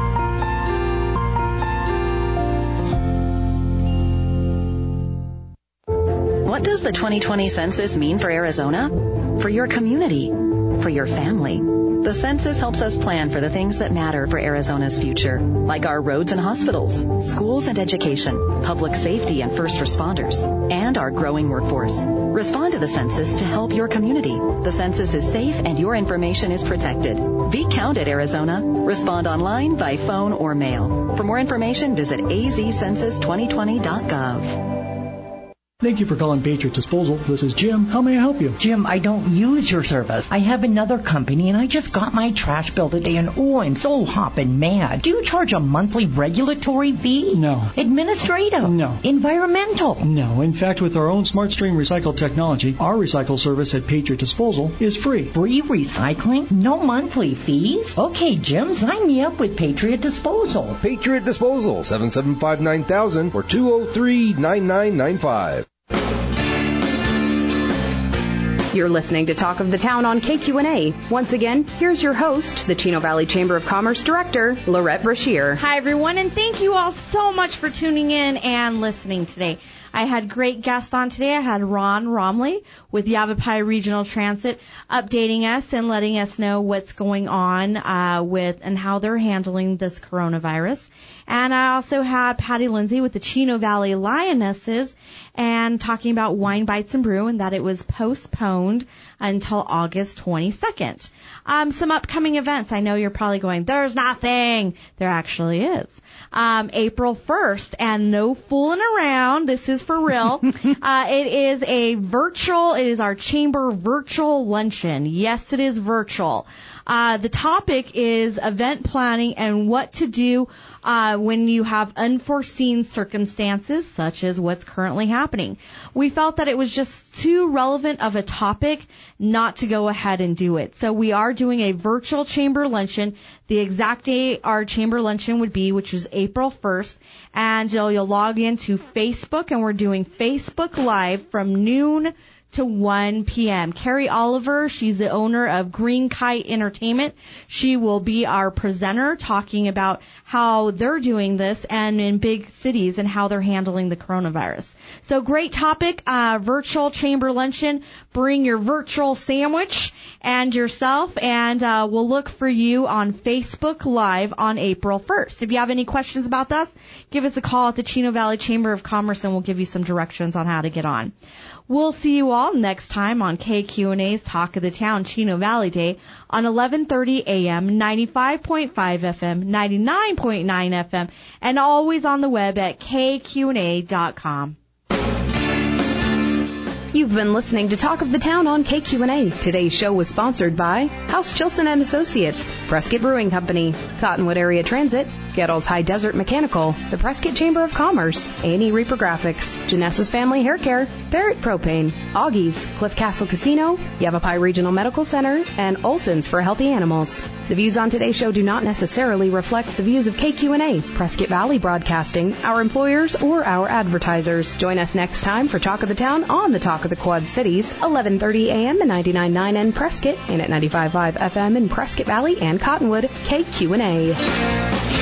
What does the 2020 census mean for Arizona? For your community? For your family? The census helps us plan for the things that matter for Arizona's future, like our roads and hospitals, schools and education, public safety and first responders, and our growing workforce. Respond to the census to help your community. The census is safe and your information is protected. Be counted, Arizona. Respond online, by phone, or mail. For more information, visit azcensus2020.gov. Thank you for calling Patriot Disposal. This is Jim. How may I help you? Jim, I don't use your service. I have another company, and I just got my trash bill today, and I'm so hopping mad. Do you charge a monthly regulatory fee? No. Administrative? No. Environmental? No. In fact, with our own SmartStream recycle technology, our recycle service at Patriot Disposal is free. Free recycling? No monthly fees? Okay, Jim, sign me up with Patriot Disposal. Patriot Disposal, 775-9000 or 203-9995. You're listening to Talk of the Town on KQNA. Once again, here's your host, the Chino Valley Chamber of Commerce Director, Lorette Brashear. Hi, everyone, and thank you all so much for tuning in and listening today. I had great guests on today. I had Ron Romley with Yavapai Regional Transit updating us and letting us know what's going on with and how they're handling this coronavirus. And I also had Patty Lindsay with the Chino Valley Lionesses and talking about Wine Bites and Brew and that it was postponed until August 22nd. Some upcoming events. I know you're probably going, there's nothing. There actually is. April 1st, and no fooling around. This is for real. It is our chamber virtual luncheon. Yes, it is virtual. The topic is event planning and what to do when you have unforeseen circumstances, such as what's currently happening. We felt that it was just too relevant of a topic not to go ahead and do it. So we are doing a virtual chamber luncheon. The exact day our chamber luncheon would be, which is April 1st, and you'll log into Facebook, and we're doing Facebook Live from noon to 1 p.m. Carrie Oliver, she's the owner of Green Kite Entertainment. She will be our presenter talking about how they're doing this and in big cities and how they're handling the coronavirus. So great topic, virtual chamber luncheon. Bring your virtual sandwich and yourself, and we'll look for you on Facebook Live on April 1st. If you have any questions about this, give us a call at the Chino Valley Chamber of Commerce and we'll give you some directions on how to get on. We'll see you all next time on KQNA's Talk of the Town Chino Valley Day on 11:30 a.m., 95.5 FM, 99.9 FM, and always on the web at kqna.com. You've been listening to Talk of the Town on KQNA. Today's show was sponsored by House Chilson and Associates, Prescott Brewing Company, Cottonwood Area Transit, Gettles High Desert Mechanical, the Prescott Chamber of Commerce, A&E Reaper Graphics, Genesis Family Hair Care, Barrett Propane, Augie's, Cliff Castle Casino, Yavapai Regional Medical Center, and Olson's for Healthy Animals. The views on today's show do not necessarily reflect the views of KQNA, Prescott Valley Broadcasting, our employers, or our advertisers. Join us next time for Talk of the Town on the Talk of the Quad Cities, 11:30 a.m. at 99.9 in Prescott and at 95.5 FM in Prescott Valley and Cottonwood, KQNA.